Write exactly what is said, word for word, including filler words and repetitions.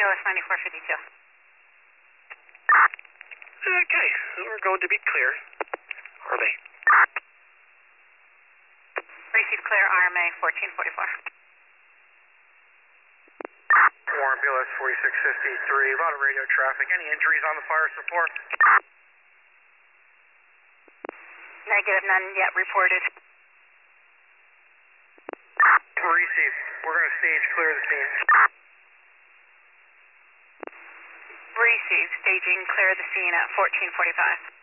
S ninety-four fifty-two. Okay, we're going to be clear. Are they? Receive clear, R M A fourteen forty-four. Warren B L S forty-six fifty-three, a lot of radio traffic. Any injuries on the fire support? Negative, none yet reported. Receive. We're going to stage clear the scene. Receive, staging clear the scene at fourteen forty-five.